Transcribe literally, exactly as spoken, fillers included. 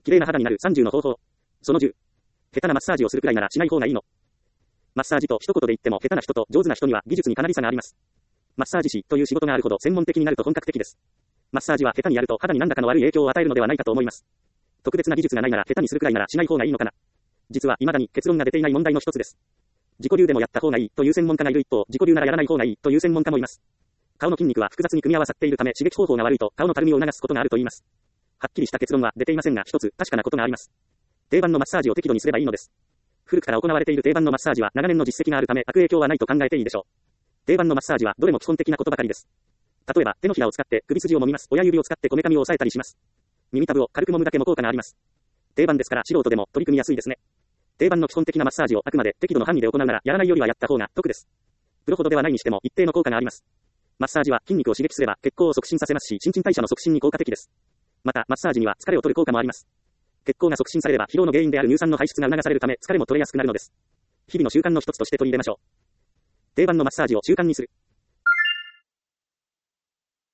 綺麗な肌になるさんじゅうの方法。そのじゅう。下手なマッサージをするくらいならしない方がいいの。マッサージと一言で言っても下手な人と上手な人には技術にかなり差があります。マッサージ師という仕事があるほど専門的になると本格的です。マッサージは下手にやると肌に何らかの悪い影響を与えるのではないかと思います。特別な技術がないなら下手にするくらいならしない方がいいのかな。実は未だに結論が出ていない問題の一つです。自己流でもやった方がいいという専門家がいる一方、自己流ならやらない方がいいという専門家もいます。顔の筋肉は複雑に組み合わさっているため刺激方法が悪いと顔のたるみを促すことがあると言います。はっきりした結論は出ていませんが一つ確かなことがあります。定番のマッサージを適度にすればいいのです。古くから行われている定番のマッサージは長年の実績があるため悪影響はないと考えていいでしょう。定番のマッサージはどれも基本的なことばかりです。例えば手のひらを使って首筋を揉みます。親指を使ってこめかみを押さえたりします。耳たぶを軽く揉むだけも効果があります。定番ですから素人でも取り組みやすいですね。定番の基本的なマッサージをあくまで適度の範囲で行うならやらないよりはやった方が得です。プロほどではないにしても一定の効果があります。マッサージは筋肉を刺激すれば血行を促進させますし新陳代謝の促進に効果的です。またマッサージには疲れを取る効果もあります。血行が促進されれば疲労の原因である乳酸の排出が促されるため疲れも取れやすくなるのです。日々の習慣の一つとして取り入れましょう。定番のマッサージを習慣にする。